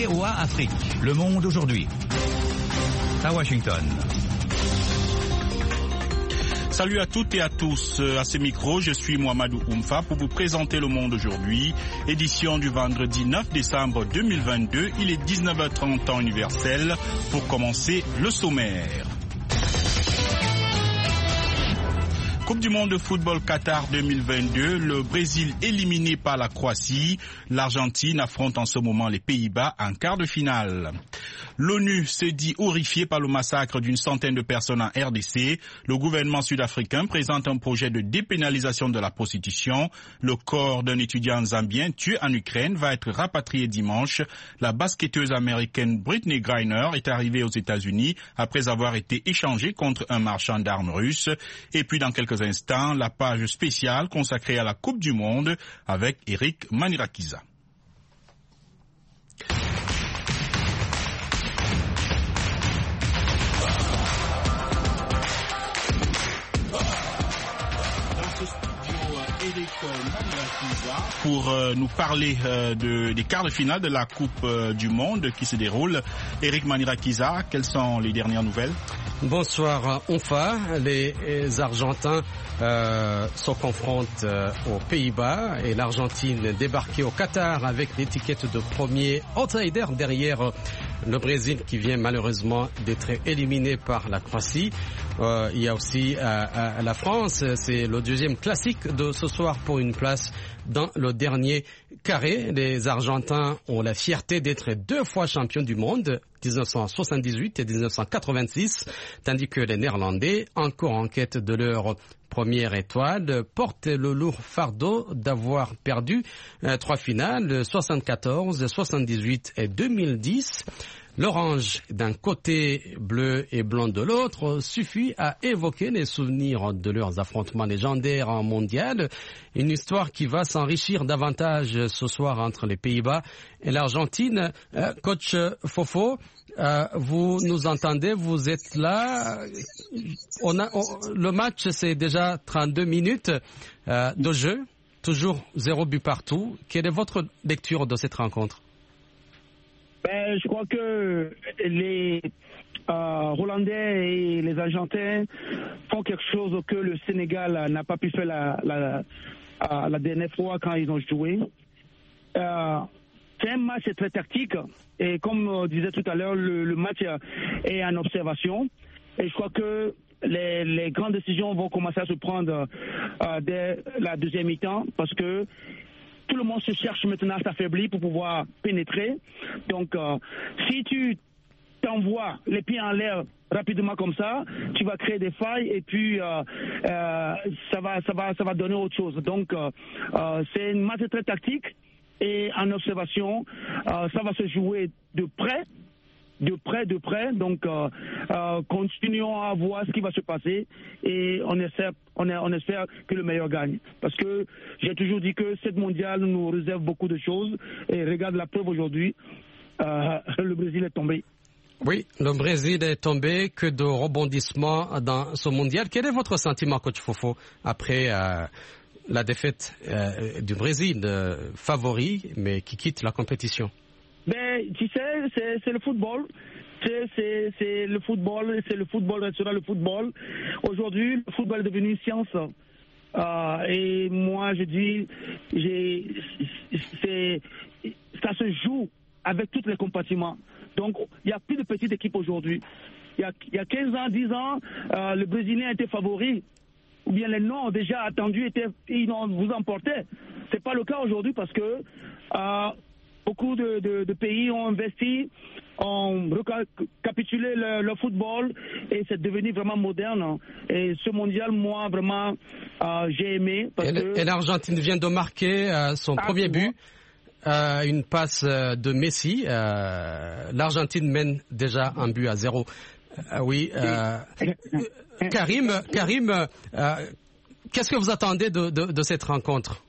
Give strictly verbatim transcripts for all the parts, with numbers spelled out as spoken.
V O A Afrique, Le Monde aujourd'hui. À Washington. Salut à toutes et à tous. À ce micro, je suis Mohamedou Oumfa pour vous présenter Le Monde aujourd'hui. Édition du vendredi neuf décembre deux mille vingt-deux. Il est dix-neuf heures trente temps universel. Pour commencer, le sommaire. Coupe du monde de football Qatar deux mille vingt-deux, le Brésil éliminé par la Croatie. L'Argentine affronte en ce moment les Pays-Bas en quart de finale. L'ONU se dit horrifiée par le massacre d'une centaine de personnes en R D C. Le gouvernement sud-africain présente un projet de dépénalisation de la prostitution. Le corps d'un étudiant zambien tué en Ukraine va être rapatrié dimanche. La basketteuse américaine Brittney Griner est arrivée aux États-Unis après avoir été échangée contre un marchand d'armes russe. Et puis dans quelques instants, la page spéciale consacrée à la Coupe du Monde avec Eric Manirakiza. Pour euh, nous parler euh, de, des quarts de finale de la Coupe euh, du Monde qui se déroule. Eric Manirakiza, quelles sont les dernières nouvelles? Bonsoir Onfa. Les, les Argentins euh, se confrontent euh, aux Pays-Bas et l'Argentine débarquée au Qatar avec l'étiquette de premier outsider derrière euh, le Brésil qui vient malheureusement d'être éliminé par la Croatie. Euh, il y a aussi euh, euh, la France, c'est le deuxième classique de ce soir pour une place dans le dernier carré. Les Argentins ont la fierté d'être deux fois champions du monde, dix-neuf cent soixante-dix-huit et dix-neuf cent quatre-vingt-six, tandis que les Néerlandais, encore en quête de leur première étoile, portent le lourd fardeau d'avoir perdu euh, trois finales, soixante-quatorze, soixante-dix-huit et deux mille dix. L'orange d'un côté, bleu et blanc de l'autre, suffit à évoquer les souvenirs de leurs affrontements légendaires en mondial. Une histoire qui va s'enrichir davantage ce soir entre les Pays-Bas et l'Argentine. Euh, coach Fofo, euh, vous nous entendez, vous êtes là. On a, on, le match, c'est déjà trente-deux minutes euh, de jeu, toujours zéro but partout. Quelle est votre lecture de cette rencontre? Ben, je crois que les euh, Hollandais et les Argentins font quelque chose que le Sénégal n'a pas pu faire la, la, la, la dernière fois quand ils ont joué. Euh, c'est un match très tactique et comme on disait tout à l'heure, le, le match est en observation. Et je crois que les, les grandes décisions vont commencer à se prendre euh, dès la deuxième mi-temps parce que tout le monde se cherche maintenant à s'affaiblir pour pouvoir pénétrer. Donc, euh, si tu t'envoies les pieds en l'air rapidement comme ça, tu vas créer des failles et puis euh, euh, ça va, ça va, ça va donner autre chose. Donc, euh, euh, c'est une match très tactique et en observation, euh, ça va se jouer de près. de près, de près. Donc, euh, euh, continuons à voir ce qui va se passer et on espère, on, est, on espère que le meilleur gagne. Parce que j'ai toujours dit que cette mondiale nous réserve beaucoup de choses et regarde la preuve aujourd'hui, euh, le Brésil est tombé. Oui, le Brésil est tombé. Que de rebondissements dans ce mondial. Quel est votre sentiment, coach Fofo, après euh, la défaite euh, du Brésil, euh, favori, mais qui quitte la compétition? Ben, tu sais, c'est, c'est le football. C'est, c'est, c'est le football, c'est le football restera le football. Aujourd'hui, le football est devenu une science. Euh, et moi, je dis, j'ai, c'est, ça se joue avec tous les compartiments. Donc, il n'y a plus de petites équipes aujourd'hui. Il y a, il y a quinze ans, dix ans, euh, le Brésilien était favori. Ou bien les noms déjà attendus étaient, ils vous emportaient. C'est pas le cas aujourd'hui parce que euh, beaucoup de, de, de pays ont investi, ont recapitulé le, le football et c'est devenu vraiment moderne. Et ce mondial, moi, vraiment, euh, j'ai aimé. Parce et, que... et l'Argentine vient de marquer euh, son ah, premier but, euh, une passe de Messi. Euh, L'Argentine mène déjà un but à zéro. Euh, oui, euh, Karim, Karim euh, qu'est-ce que vous attendez de, de, de cette rencontre?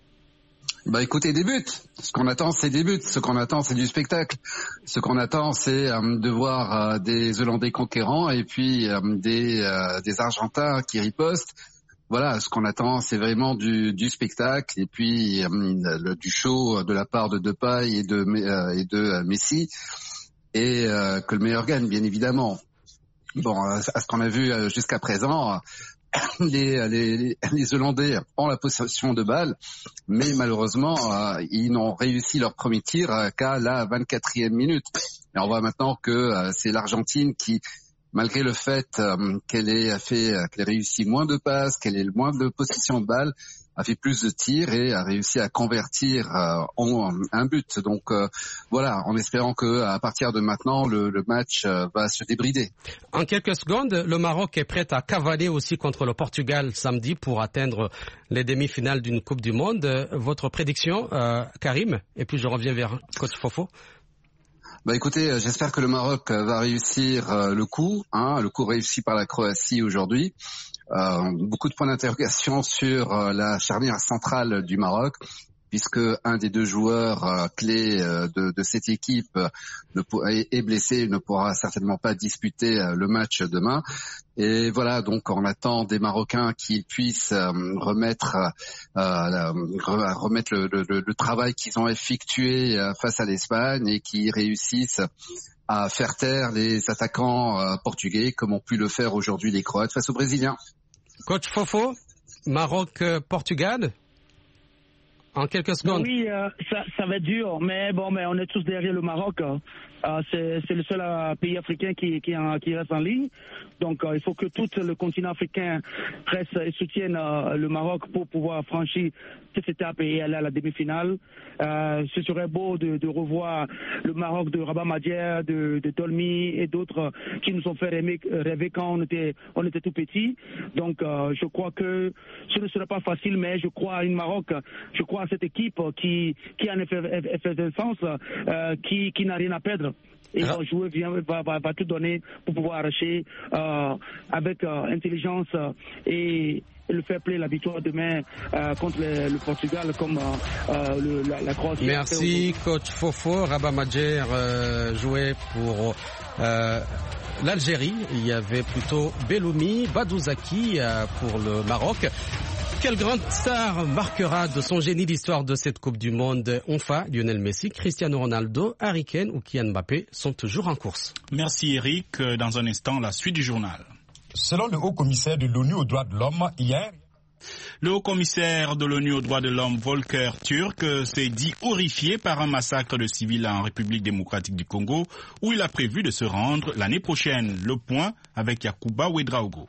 Bah écoutez, des buts. Ce qu'on attend, c'est des buts. Ce qu'on attend, c'est du spectacle. Ce qu'on attend, c'est euh, de voir euh, des Hollandais conquérants et puis euh, des, euh, des Argentins qui ripostent. voilà, ce qu'on attend, c'est vraiment du, du spectacle et puis euh, le, du show de la part de Depay et de, euh, et de euh, Messi, et euh, que le meilleur gagne, bien évidemment. Bon, à ce qu'on a vu jusqu'à présent, les, les, les Hollandais ont la possession de balle, mais malheureusement, euh, ils n'ont réussi leur premier tir euh, qu'à la vingt-quatrième minute. Et on voit maintenant que euh, c'est l'Argentine qui, malgré le fait euh, qu'elle ait fait, euh, qu'elle ait réussi moins de passes, qu'elle ait moins de possession de balle, a fait plus de tirs et a réussi à convertir euh, en un but. Donc euh, voilà, en espérant que à partir de maintenant, le, le match euh, va se débrider. En quelques secondes, le Maroc est prêt à cavaler aussi contre le Portugal samedi pour atteindre les demi-finales d'une Coupe du Monde. Votre prédiction, euh, Karim, et puis je reviens vers coach Fofo. Bah écoutez, j'espère que le Maroc va réussir euh, le coup, hein, le coup réussi par la Croatie aujourd'hui. Euh, beaucoup de points d'interrogation sur euh, la charnière centrale du Maroc, puisque un des deux joueurs euh, clés euh, de, de cette équipe euh, ne pour, est, est blessé, ne pourra certainement pas disputer euh, le match demain. Et voilà, donc on attend des Marocains qui puissent euh, remettre, euh, remettre le, le, le travail qu'ils ont effectué euh, face à l'Espagne et qui réussissent à faire taire les attaquants euh, portugais, comme ont pu le faire aujourd'hui les Croates face aux Brésiliens. Coach Fofo, Maroc-Portugal, en quelques secondes. Oui, euh, ça, ça va être dur, mais bon, mais on est tous derrière le Maroc. Hein. Euh, c'est, c'est le seul euh, pays africain qui, qui, en, qui reste en ligne. Donc, euh, il faut que tout le continent africain reste et soutienne euh, le Maroc pour pouvoir franchir cette étape et aller à la demi-finale. Euh, ce serait beau de, de revoir le Maroc de Rabat Madjer, de, de Dolmy et d'autres qui nous ont fait rêver, rêver quand on était, on était tout petits. Donc, euh, je crois que ce ne sera pas facile, mais je crois à une Maroc, je crois à cette équipe qui, qui a une effervescence, euh, qui, qui n'a rien à perdre. Et ah. va jouer, va, va, va tout donner pour pouvoir arracher euh, avec euh, intelligence euh, et le fair play, la victoire demain euh, contre le, le Portugal comme euh, le, la, la Croatie. Merci coach Fofo. Rabat Madjer euh, jouait pour euh, l'Algérie. Il y avait plutôt Belloumi, Badouzaki euh, pour le Maroc. Quelle grande star marquera de son génie l'histoire de cette Coupe du Monde? Onfa, Lionel Messi, Cristiano Ronaldo, Harry Kane ou Kylian Mbappé sont toujours en course. Merci Eric. Dans un instant, la suite du journal. Selon le haut-commissaire de l'ONU aux droits de l'homme, hier, le haut-commissaire de l'ONU aux droits de l'homme, Volker Turk, s'est dit horrifié par un massacre de civils en République démocratique du Congo, où il a prévu de se rendre l'année prochaine. Le point avec Yacouba Ouedraogo.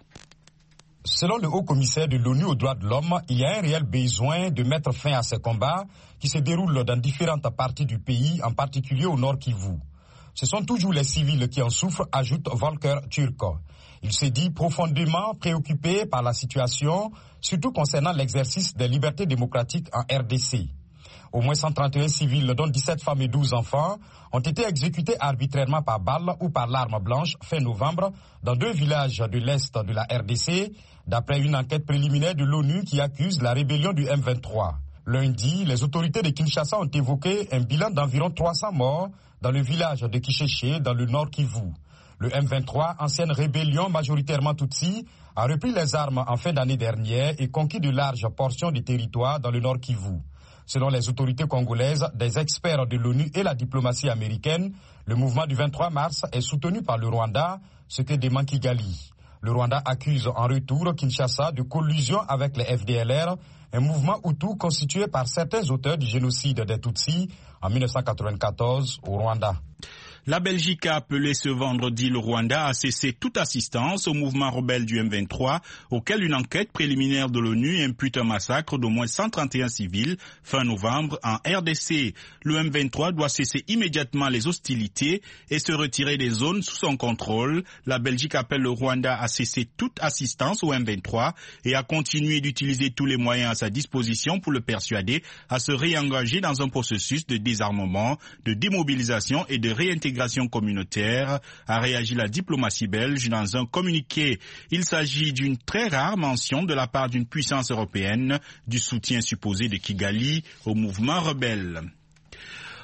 Selon le haut-commissaire de l'ONU aux droits de l'homme, il y a un réel besoin de mettre fin à ces combats qui se déroulent dans différentes parties du pays, en particulier au Nord Kivu. Ce sont toujours les civils qui en souffrent, ajoute Volker Turk. Il se dit profondément préoccupé par la situation, surtout concernant l'exercice des libertés démocratiques en R D C. Au moins cent trente et un civils, dont dix-sept femmes et douze enfants, ont été exécutés arbitrairement par balle ou par l'arme blanche fin novembre dans deux villages de l'Est de la R D C, d'après une enquête préliminaire de l'ONU qui accuse la rébellion du M vingt-trois. Lundi, les autorités de Kinshasa ont évoqué un bilan d'environ trois cents morts dans le village de Kicheche, dans le Nord Kivu. Le M vingt-trois, ancienne rébellion majoritairement Tutsi, a repris les armes en fin d'année dernière et conquis de larges portions du territoire dans le Nord Kivu. Selon les autorités congolaises, des experts de l'ONU et la diplomatie américaine, le mouvement du vingt-trois mars est soutenu par le Rwanda, ce que dément Kigali. Le Rwanda accuse en retour Kinshasa de collusion avec les F D L R, un mouvement Hutu constitué par certains auteurs du génocide des Tutsis en mille neuf cent quatre-vingt-quatorze au Rwanda. La Belgique a appelé ce vendredi le Rwanda à cesser toute assistance au mouvement rebelle du M vingt-trois, auquel une enquête préliminaire de l'ONU impute un massacre d'au moins cent trente et un civils fin novembre en R D C. Le M vingt-trois doit cesser immédiatement les hostilités et se retirer des zones sous son contrôle. La Belgique appelle le Rwanda à cesser toute assistance au M vingt-trois et à continuer d'utiliser tous les moyens à sa disposition pour le persuader à se réengager dans un processus de désarmement, de démobilisation et de réintégration communautaire, a réagi la diplomatie belge dans un communiqué. Il s'agit d'une très rare mention de la part d'une puissance européenne du soutien supposé de Kigali au mouvement rebelle.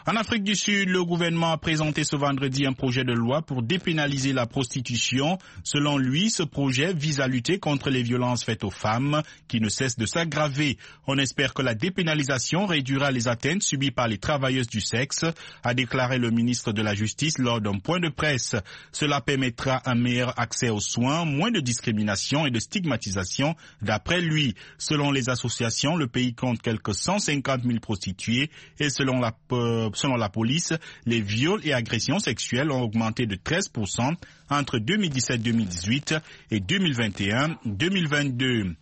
En Afrique du Sud, le gouvernement a présenté ce vendredi un projet de loi pour dépénaliser la prostitution. Selon lui, ce projet vise à lutter contre les violences faites aux femmes qui ne cessent de s'aggraver. On espère que la dépénalisation réduira les atteintes subies par les travailleuses du sexe, a déclaré le ministre de la Justice lors d'un point de presse. Cela permettra un meilleur accès aux soins, moins de discrimination et de stigmatisation, d'après lui. Selon les associations, le pays compte quelques cent cinquante mille prostituées et selon la euh, Selon la police, les viols et agressions sexuelles ont augmenté de treize pour cent entre deux mille dix-sept deux mille dix-huit et deux mille vingt et un deux mille vingt-deux.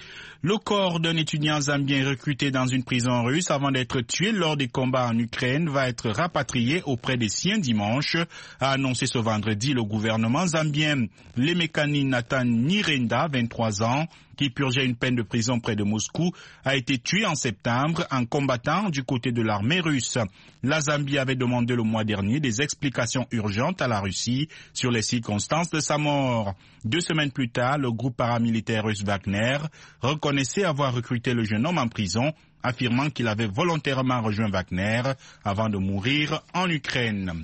Le corps d'un étudiant zambien recruté dans une prison russe avant d'être tué lors des combats en Ukraine va être rapatrié auprès des siens dimanche, a annoncé ce vendredi le gouvernement zambien. Lemekani Nathan Nirenda, vingt-trois ans, qui purgeait une peine de prison près de Moscou, a été tué en septembre en combattant du côté de l'armée russe. La Zambie avait demandé le mois dernier des explications urgentes à la Russie sur les circonstances de sa mort. Deux semaines plus tard, le groupe paramilitaire russe Wagner reconnaissait avoir recruté le jeune homme en prison, affirmant qu'il avait volontairement rejoint Wagner avant de mourir en Ukraine.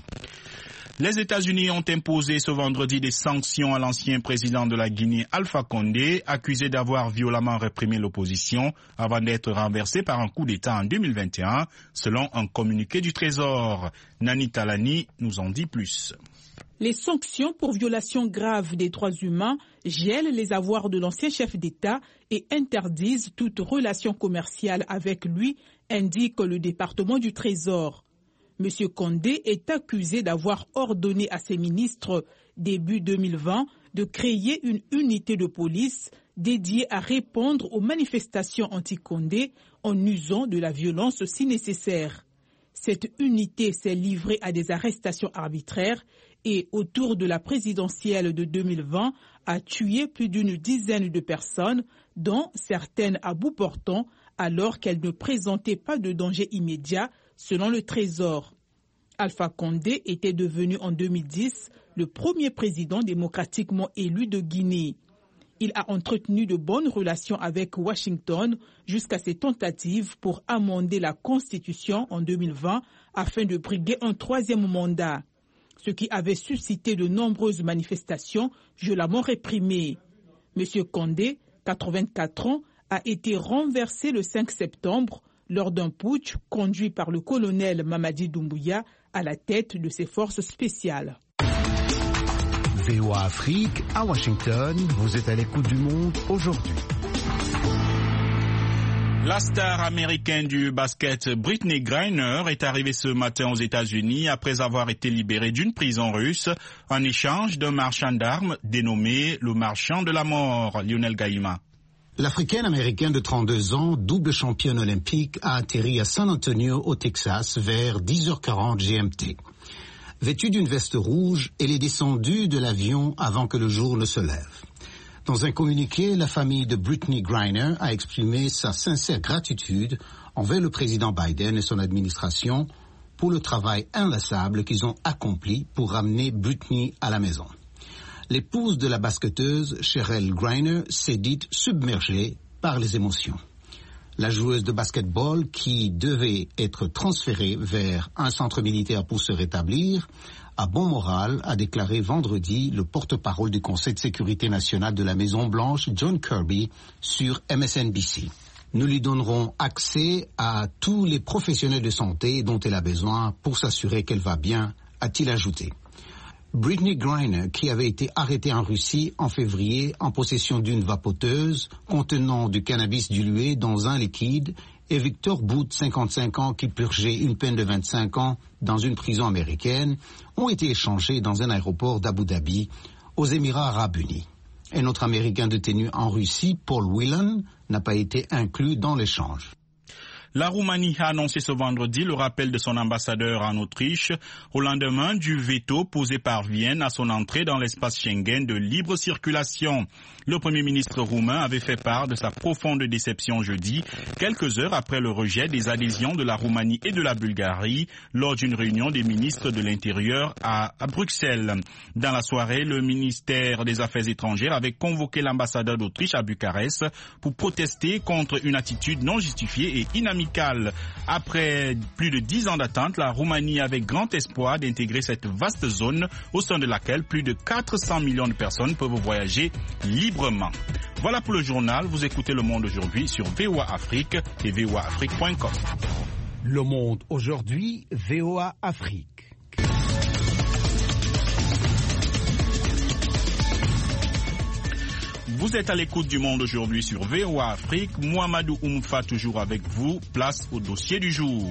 Les États-Unis ont imposé ce vendredi des sanctions à l'ancien président de la Guinée, Alpha Condé, accusé d'avoir violemment réprimé l'opposition avant d'être renversé par un coup d'État en deux mille vingt et un, selon un communiqué du Trésor. Nani Talani nous en dit plus. Les sanctions pour violation grave des droits humains gèlent les avoirs de l'ancien chef d'État et interdisent toute relation commerciale avec lui, indique le département du Trésor. M. Condé est accusé d'avoir ordonné à ses ministres, début deux mille vingt, de créer une unité de police dédiée à répondre aux manifestations anti-Condé en usant de la violence si nécessaire. Cette unité s'est livrée à des arrestations arbitraires et, autour de la présidentielle de deux mille vingt, a tué plus d'une dizaine de personnes, dont certaines à bout portant, alors qu'elles ne présentaient pas de danger immédiat, selon le Trésor. Alpha Condé était devenu en deux mille dix le premier président démocratiquement élu de Guinée. Il a entretenu de bonnes relations avec Washington jusqu'à ses tentatives pour amender la Constitution en deux mille vingt afin de briguer un troisième mandat, ce qui avait suscité de nombreuses manifestations violemment réprimées. M. Condé, quatre-vingt-quatre ans, a été renversé le cinq septembre lors d'un putsch conduit par le colonel Mamadi Doumbouya à la tête de ses forces spéciales. V O A Afrique, à Washington, vous êtes à l'écoute du monde aujourd'hui. La star américaine du basket Brittney Griner est arrivée ce matin aux États-Unis après avoir été libérée d'une prison russe en échange d'un marchand d'armes dénommé le marchand de la mort, Lionel Gaïma. L'Africaine-Américaine de trente-deux ans, double championne olympique, a atterri à San Antonio, au Texas, vers dix heures quarante G M T. Vêtue d'une veste rouge, elle est descendue de l'avion avant que le jour ne se lève. Dans un communiqué, la famille de Brittney Griner a exprimé sa sincère gratitude envers le président Biden et son administration pour le travail inlassable qu'ils ont accompli pour ramener Brittney à la maison. L'épouse de la basketteuse, Cheryl Griner, s'est dite submergée par les émotions. La joueuse de basketball, qui devait être transférée vers un centre militaire pour se rétablir, a bon moral, a déclaré vendredi le porte-parole du Conseil de sécurité nationale de la Maison-Blanche, John Kirby, sur M S N B C. Nous lui donnerons accès à tous les professionnels de santé dont elle a besoin pour s'assurer qu'elle va bien, a-t-il ajouté. Brittney Griner, qui avait été arrêtée en Russie en février en possession d'une vapoteuse contenant du cannabis dilué dans un liquide, et Victor Booth, cinquante-cinq ans, qui purgeait une peine de vingt-cinq ans dans une prison américaine, ont été échangés dans un aéroport d'Abu Dhabi, aux Émirats arabes unis. Un autre Américain détenu en Russie, Paul Whelan, n'a pas été inclus dans l'échange. La Roumanie a annoncé ce vendredi le rappel de son ambassadeur en Autriche au lendemain du veto posé par Vienne à son entrée dans l'espace Schengen de libre circulation. Le Premier ministre roumain avait fait part de sa profonde déception jeudi, quelques heures après le rejet des adhésions de la Roumanie et de la Bulgarie lors d'une réunion des ministres de l'Intérieur à, à Bruxelles. Dans la soirée, le ministère des Affaires étrangères avait convoqué l'ambassadeur d'Autriche à Bucarest pour protester contre une attitude non justifiée et inadmissible amical. Après plus de dix ans d'attente, la Roumanie avait grand espoir d'intégrer cette vaste zone au sein de laquelle plus de quatre cents millions de personnes peuvent voyager librement. Voilà pour le journal. Vous écoutez Le Monde aujourd'hui sur V O A Afrique et V O A Afrique point com. Le Monde aujourd'hui, V O A Afrique. Vous êtes à l'écoute du Monde aujourd'hui sur V O A Afrique. Mouamadou Oumfa toujours avec vous. Place au dossier du jour.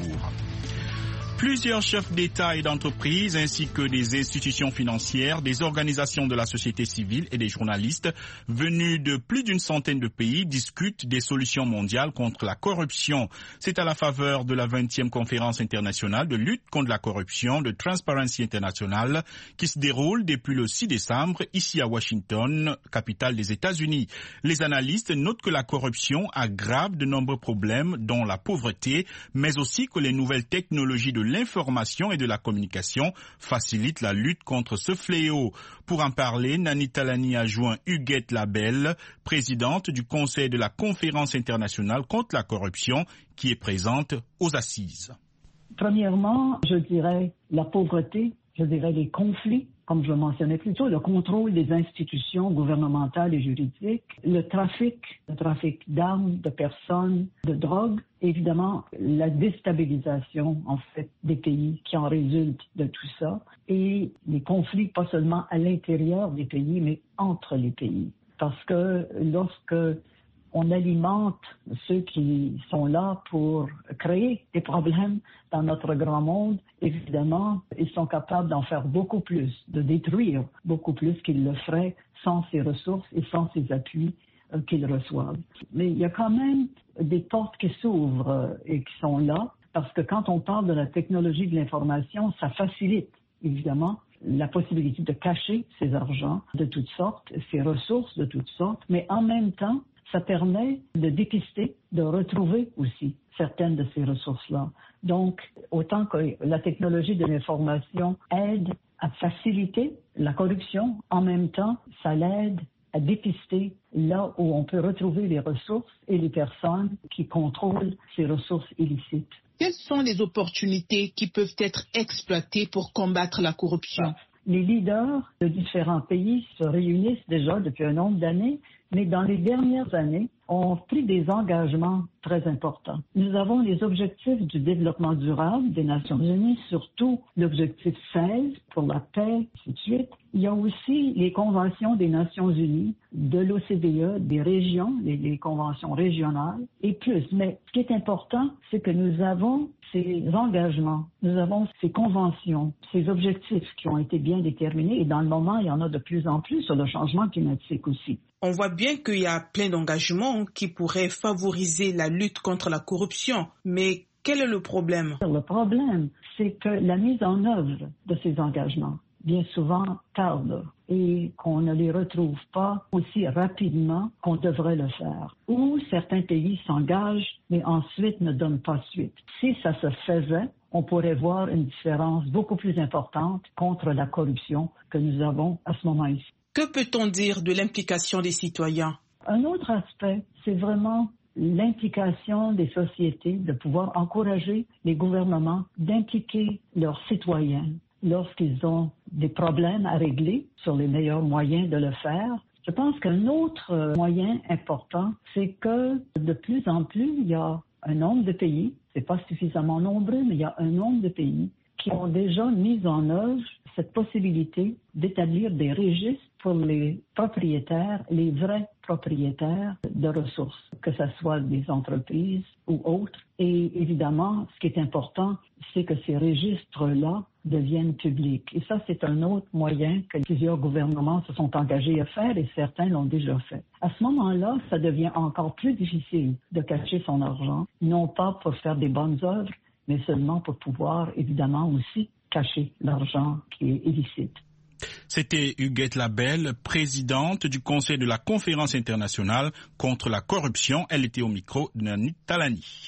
Plusieurs chefs d'État et d'entreprise ainsi que des institutions financières, des organisations de la société civile et des journalistes venus de plus d'une centaine de pays discutent des solutions mondiales contre la corruption. C'est à la faveur de la vingtième conférence internationale de lutte contre la corruption de Transparency International qui se déroule depuis le six décembre ici à Washington, capitale des États-Unis. Les analystes notent que la corruption aggrave de nombreux problèmes dont la pauvreté, mais aussi que les nouvelles technologies de l'information et de la communication facilite la lutte contre ce fléau. Pour en parler, Nani Talani a joint Huguette Labelle, présidente du Conseil de la Conférence internationale contre la corruption, qui est présente aux assises. Premièrement, je dirais la pauvreté, je dirais les conflits, comme je mentionnais plus tôt, le contrôle des institutions gouvernementales et juridiques, le trafic, le trafic d'armes, de personnes, de drogue, évidemment la déstabilisation en fait des pays qui en résulte de tout ça, et les conflits pas seulement à l'intérieur des pays, mais entre les pays. Parce que lorsque on alimente ceux qui sont là pour créer des problèmes dans notre grand monde, évidemment, ils sont capables d'en faire beaucoup plus, de détruire beaucoup plus qu'ils le feraient sans ces ressources et sans ces appuis euh, qu'ils reçoivent. Mais il y a quand même des portes qui s'ouvrent euh, et qui sont là, parce que quand on parle de la technologie de l'information, ça facilite, évidemment, la possibilité de cacher ces argents de toutes sortes, ces ressources de toutes sortes, mais en même temps, ça permet de dépister, de retrouver aussi certaines de ces ressources-là. Donc, autant que la technologie de l'information aide à faciliter la corruption, en même temps, ça l'aide à dépister là où on peut retrouver les ressources et les personnes qui contrôlent ces ressources illicites. Quelles sont les opportunités qui peuvent être exploitées pour combattre la corruption? Les leaders de différents pays se réunissent déjà depuis un nombre d'années, mais dans les dernières années, ont pris des engagements très importants. Nous avons les objectifs du développement durable des Nations Unies, surtout l'objectif seize pour la paix, ainsi de suite. Il y a aussi les conventions des Nations Unies, de l'O C D E, des régions, les, les conventions régionales et plus. Mais ce qui est important, c'est que nous avons ces engagements, nous avons ces conventions, ces objectifs qui ont été bien déterminés et dans le moment, il y en a de plus en plus sur le changement climatique aussi. On voit bien qu'il y a plein d'engagements qui pourraient favoriser la lutte contre la corruption, mais quel est le problème? Le problème, c'est que la mise en œuvre de ces engagements, bien souvent, tarde et qu'on ne les retrouve pas aussi rapidement qu'on devrait le faire. Ou certains pays s'engagent, mais ensuite ne donnent pas suite. Si ça se faisait, on pourrait voir une différence beaucoup plus importante contre la corruption que nous avons à ce moment ici. Que peut-on dire de l'implication des citoyens? Un autre aspect, c'est vraiment l'implication des sociétés, de pouvoir encourager les gouvernements d'impliquer leurs citoyens lorsqu'ils ont des problèmes à régler sur les meilleurs moyens de le faire. Je pense qu'un autre moyen important, c'est que de plus en plus, il y a un nombre de pays, c'est pas suffisamment nombreux, mais il y a un nombre de pays qui ont déjà mis en œuvre cette possibilité d'établir des registres pour les propriétaires, les vrais propriétaires de ressources, que ce soit des entreprises ou autres. Et évidemment, ce qui est important, c'est que ces registres-là deviennent publics. Et ça, c'est un autre moyen que plusieurs gouvernements se sont engagés à faire et certains l'ont déjà fait. À ce moment-là, ça devient encore plus difficile de cacher son argent, non pas pour faire des bonnes œuvres, mais seulement pour pouvoir, évidemment, aussi cacher l'argent qui est illicite. C'était Huguette Labelle, présidente du Conseil de la Conférence internationale contre la corruption. Elle était au micro de Nani Talani.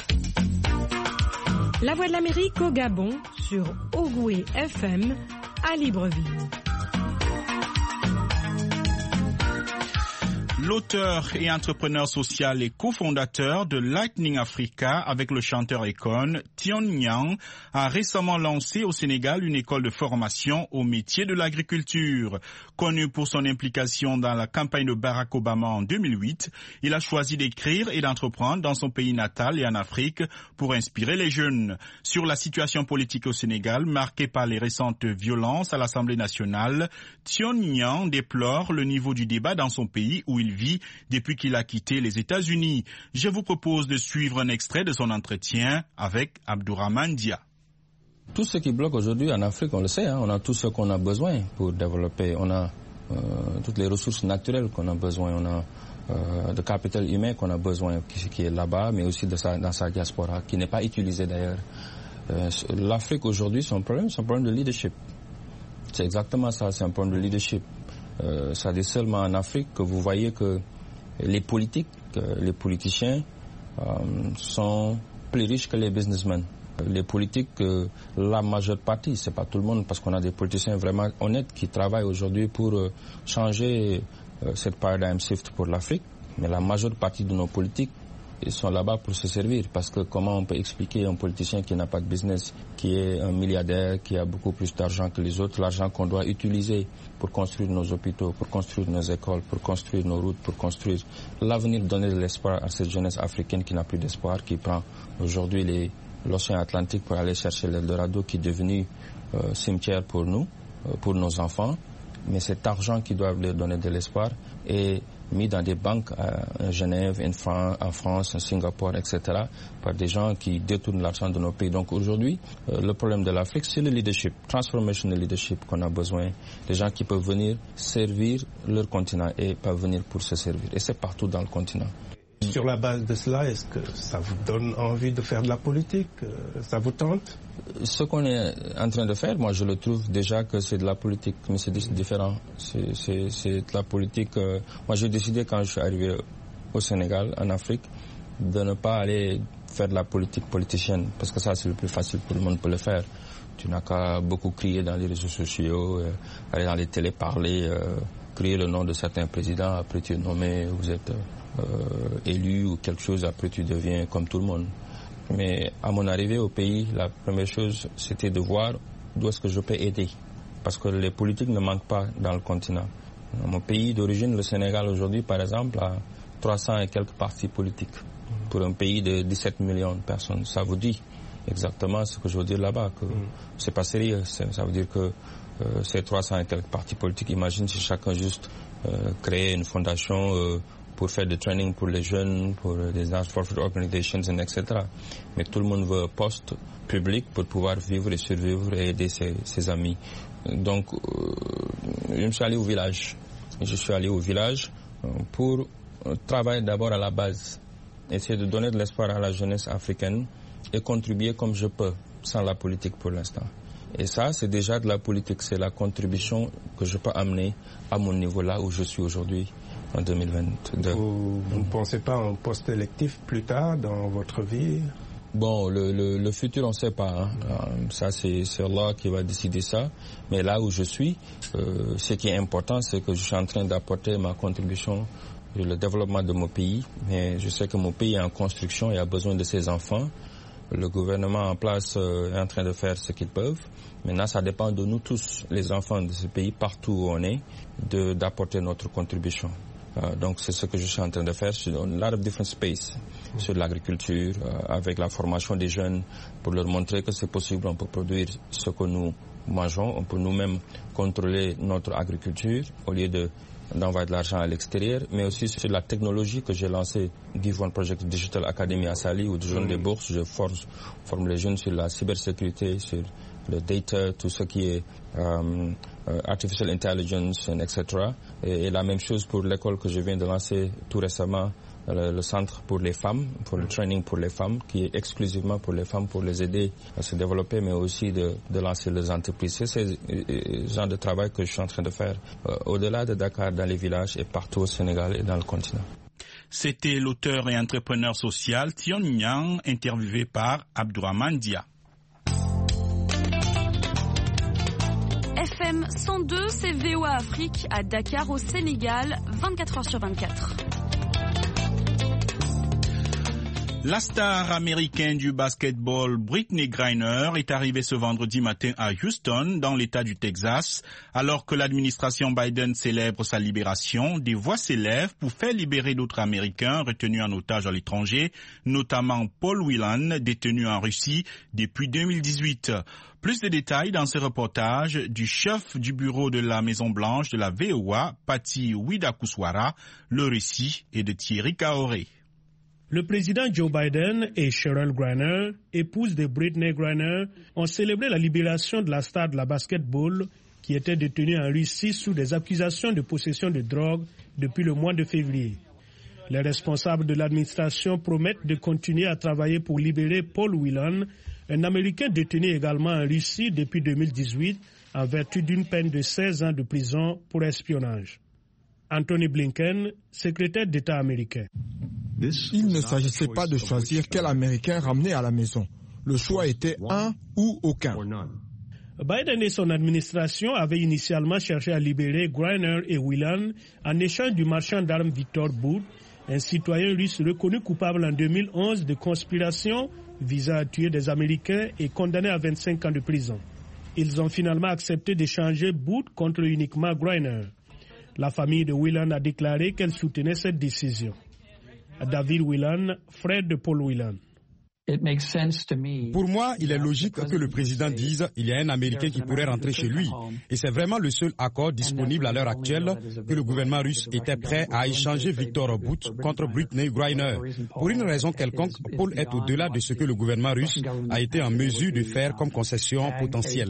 La Voix de l'Amérique au Gabon sur Ogoué F M à Libreville. L'auteur et entrepreneur social et cofondateur de Lightning Africa avec le chanteur Akon, Tion Nyang, a récemment lancé au Sénégal une école de formation au métier de l'agriculture. Connu pour son implication dans la campagne de Barack Obama en deux mille huit, il a choisi d'écrire et d'entreprendre dans son pays natal et en Afrique pour inspirer les jeunes. Sur la situation politique au Sénégal, marquée par les récentes violences à l'Assemblée nationale, Tion Nyang déplore le niveau du débat dans son pays où il vit depuis qu'il a quitté les États-Unis. Je vous propose de suivre un extrait de son entretien avec Abdourahmane Dia. Tout ce qui bloque aujourd'hui en Afrique, on le sait, hein, on a tout ce qu'on a besoin pour développer. On a euh, toutes les ressources naturelles qu'on a besoin. On a euh, de capital humain qu'on a besoin, qui, qui est là-bas, mais aussi de sa, dans sa diaspora, qui n'est pas utilisé d'ailleurs. Euh, L'Afrique aujourd'hui, son problème, c'est un problème de leadership. C'est exactement ça, c'est un problème de leadership. Euh, c'est seulement en Afrique que vous voyez que les politiques, euh, les politiciens euh, sont plus riches que les businessmen. Les politiques, euh, la majeure partie, c'est pas tout le monde, parce qu'on a des politiciens vraiment honnêtes qui travaillent aujourd'hui pour euh, changer euh, cette paradigm shift pour l'Afrique. Mais la majeure partie de nos politiques, ils sont là-bas pour se servir, parce que comment on peut expliquer à un politicien qui n'a pas de business, qui est un milliardaire, qui a beaucoup plus d'argent que les autres, l'argent qu'on doit utiliser pour construire nos hôpitaux, pour construire nos écoles, pour construire nos routes, pour construire l'avenir, donner de l'espoir à cette jeunesse africaine qui n'a plus d'espoir, qui prend aujourd'hui les, l'océan Atlantique pour aller chercher l'Eldorado, qui est devenu euh, cimetière pour nous, euh, pour nos enfants. Mais cet argent qui doit leur donner de l'espoir est mis dans des banques à Genève, en France, en France, en Singapour, et cetera, par des gens qui détournent l'argent de nos pays. Donc aujourd'hui, euh, le problème de l'Afrique, c'est le leadership, transformational leadership qu'on a besoin. Des gens qui peuvent venir servir leur continent et pas venir pour se servir. Et c'est partout dans le continent. Sur la base de cela, est-ce que ça vous donne envie de faire de la politique? Ça vous tente? Ce qu'on est en train de faire, moi je le trouve déjà que c'est de la politique, mais c'est différent. C'est, c'est, c'est de la politique. Euh, moi j'ai décidé quand je suis arrivé au Sénégal, en Afrique, de ne pas aller faire de la politique politicienne, parce que ça c'est le plus facile pour le monde pour le faire. Tu n'as qu'à beaucoup crier dans les réseaux sociaux, euh, aller dans les télés parler, euh, crier le nom de certains présidents, après tu es nommé, vous êtes euh, élu ou quelque chose, après tu deviens comme tout le monde. Mais à mon arrivée au pays, la première chose, c'était de voir d'où est-ce que je peux aider. Parce que les politiques ne manquent pas dans le continent. Dans mon pays d'origine, le Sénégal aujourd'hui, par exemple, a trois cents et quelques partis politiques. Pour un pays de dix-sept millions de personnes. Ça vous dit exactement ce que je veux dire là-bas, que mm. c'est pas sérieux. C'est, ça veut dire que euh, ces trois cents et quelques partis politiques, imagine si chacun juste euh, créait une fondation euh, pour faire des training pour les jeunes, pour des non-profit organizations, et cetera. Mais tout le monde veut un poste public pour pouvoir vivre et survivre et aider ses, ses amis. Donc, euh, je me suis allé au village. Je suis allé au village euh, pour travailler d'abord à la base, essayer de donner de l'espoir à la jeunesse africaine et contribuer comme je peux, sans la politique pour l'instant. Et ça, c'est déjà de la politique, c'est la contribution que je peux amener à mon niveau là où je suis aujourd'hui. En deux mille vingt-deux. Vous, vous ne pensez pas à un poste électif plus tard dans votre vie? Bon, le, le, le futur, on ne sait pas. Hein. Euh, ça, c'est, c'est Allah qui va décider ça. Mais là où je suis, euh, ce qui est important, c'est que je suis en train d'apporter ma contribution sur le développement de mon pays. Mais je sais que mon pays est en construction et a besoin de ses enfants. Le gouvernement en place euh, est en train de faire ce qu'ils peuvent. Maintenant, ça dépend de nous tous, les enfants de ce pays, partout où on est, de, d'apporter notre contribution. Uh, donc c'est ce que je suis en train de faire sur a lot of different space, mmh. sur l'agriculture, uh, avec la formation des jeunes, pour leur montrer que c'est possible, on peut produire ce que nous mangeons, on peut nous-mêmes contrôler notre agriculture au lieu de d'envoyer de l'argent à l'extérieur, mais aussi sur la technologie que j'ai lancée, Give One Project Digital Academy à Sali, où je donne mmh. des bourses, je forme, forme les jeunes sur la cybersécurité, sur le data, tout ce qui est um, uh, artificial intelligence, et cetera. Et, et la même chose pour l'école que je viens de lancer tout récemment, le, le centre pour les femmes, pour le training pour les femmes, qui est exclusivement pour les femmes, pour les aider à se développer, mais aussi de, de lancer les entreprises. C'est ce genre de travail que je suis en train de faire euh, au-delà de Dakar, dans les villages et partout au Sénégal et dans le continent. C'était l'auteur et entrepreneur social Tion Nyang, interviewé par Abdourahmane Dia. F M cent deux, c'est V O A Afrique à Dakar au Sénégal, vingt-quatre heures sur vingt-quatre. La star américaine du basketball Brittney Griner est arrivée ce vendredi matin à Houston, dans l'État du Texas, alors que l'administration Biden célèbre sa libération. Des voix s'élèvent pour faire libérer d'autres Américains retenus en otage à l'étranger, notamment Paul Whelan, détenu en Russie depuis deux mille dix-huit. Plus de détails dans ce reportage du chef du bureau de la Maison-Blanche de la V O A, Patty Widakuswara. Le récit est de Thierry Kaoré. Le président Joe Biden et Cheryl Griner, épouse de Brittney Griner, ont célébré la libération de la star de la basketball qui était détenue en Russie sous des accusations de possession de drogue depuis le mois de février. Les responsables de l'administration promettent de continuer à travailler pour libérer Paul Whelan, un Américain détenu également en Russie depuis deux mille dix-huit en vertu d'une peine de seize ans de prison pour espionnage. Anthony Blinken, secrétaire d'État américain. Il ne s'agissait pas de choisir quel Américain ramener à la maison. Le choix était un ou aucun. Biden et son administration avaient initialement cherché à libérer Griner et Whelan en échange du marchand d'armes Victor Bout, un citoyen russe reconnu coupable en deux mille onze de conspiration visant à tuer des Américains et condamné à vingt-cinq ans de prison. Ils ont finalement accepté d'échanger Bout contre uniquement Griner. La famille de Whelan a déclaré qu'elle soutenait cette décision. David Whelan, frère de Paul Whelan. Pour moi, il est logique que le président dise qu'il y a un Américain qui pourrait rentrer chez lui. Et c'est vraiment le seul accord disponible à l'heure actuelle que le gouvernement russe était prêt à échanger Victor Bout contre Brittney Griner. Pour une raison quelconque, Paul est au-delà de ce que le gouvernement russe a été en mesure de faire comme concession potentielle.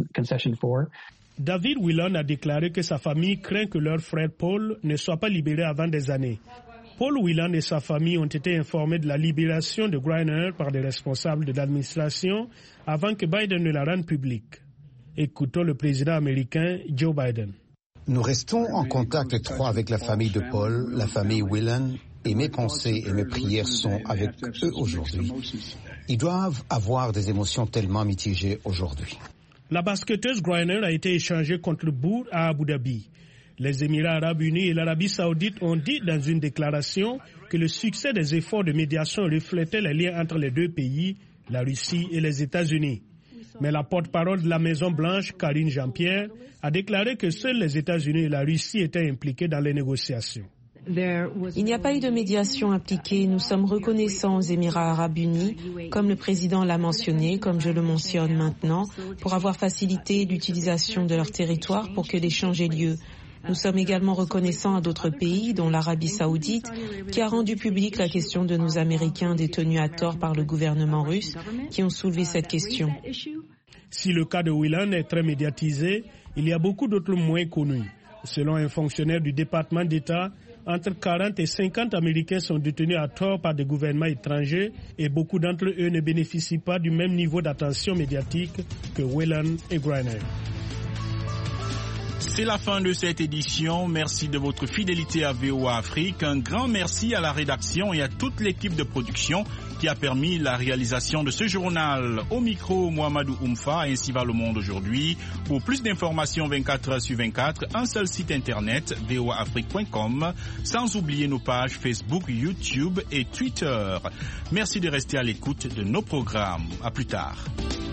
David Whelan a déclaré que sa famille craint que leur frère Paul ne soit pas libéré avant des années. Paul Whelan et sa famille ont été informés de la libération de Griner par des responsables de l'administration avant que Biden ne la rende publique. Écoutons le président américain Joe Biden. Nous restons en contact étroit avec la famille de Paul, la famille Whelan, et mes pensées et mes prières sont avec eux aujourd'hui. Ils doivent avoir des émotions tellement mitigées aujourd'hui. La basketteuse Griner a été échangée contre Bout à Abu Dhabi. Les Émirats arabes unis et l'Arabie saoudite ont dit dans une déclaration que le succès des efforts de médiation reflétait les liens entre les deux pays, la Russie et les États-Unis. Mais la porte-parole de la Maison-Blanche, Karine Jean-Pierre, a déclaré que seuls les États-Unis et la Russie étaient impliqués dans les négociations. Il n'y a pas eu de médiation impliquée. Nous sommes reconnaissants aux Émirats arabes unis, comme le président l'a mentionné, comme je le mentionne maintenant, pour avoir facilité l'utilisation de leur territoire pour que l'échange ait lieu. Nous sommes également reconnaissants à d'autres pays, dont l'Arabie saoudite, qui a rendu publique la question de nos Américains détenus à tort par le gouvernement russe, qui ont soulevé cette question. Si le cas de Whelan est très médiatisé, il y a beaucoup d'autres moins connus. Selon un fonctionnaire du département d'État, entre quarante et cinquante Américains sont détenus à tort par des gouvernements étrangers et beaucoup d'entre eux ne bénéficient pas du même niveau d'attention médiatique que Whelan et Griner. C'est la fin de cette édition. Merci de votre fidélité à V O A Afrique. Un grand merci à la rédaction et à toute l'équipe de production qui a permis la réalisation de ce journal. Au micro, Mohamedou Oumfa, ainsi va le monde aujourd'hui. Pour plus d'informations vingt-quatre heures sur vingt-quatre, un seul site internet, v o a afrique point com, sans oublier nos pages Facebook, YouTube et Twitter. Merci de rester à l'écoute de nos programmes. À plus tard.